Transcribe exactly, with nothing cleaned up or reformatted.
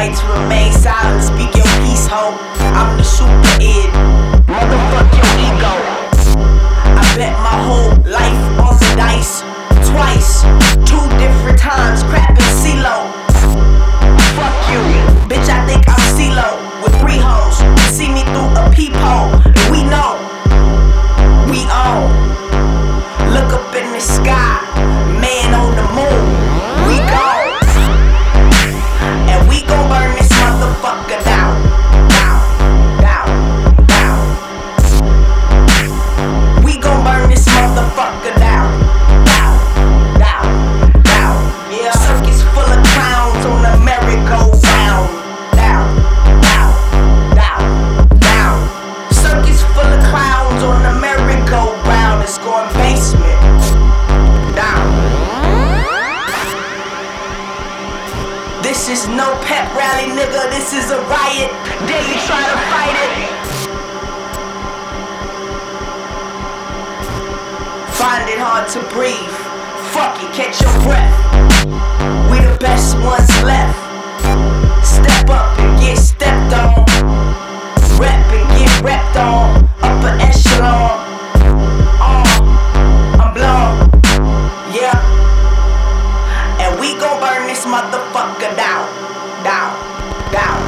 right to remain silent. Speak your peace, ho. I'm the super id. Motherfuck your ego. I bet my whole life on the dice. Twice, two different times, crap and CeeLo. Fuck you, bitch, I think I'm CeeLo. With three hoes, see me through a peephole. And we know, we own. Look up in the sky, man on the moon. We go, and we gon' burn this motherfucker down. Down, down, down. We gon' burn this motherfucker down. Down, down, down. Yeah, circus full of clowns on the merry-go-round. Down, down, down, down. Circus full of clowns on the merry-go-round. It's going basement. Down. This is no pep rally, nigga. This is a riot. Dare you try to fight it? Find it hard to breathe. Fuck it, catch your breath. We the best ones left. Step up and get stepped on. Rep and get repped on. Upper echelon. Uh, I'm blown. Yeah. And we gon' burn this motherfucker down. Down. Down.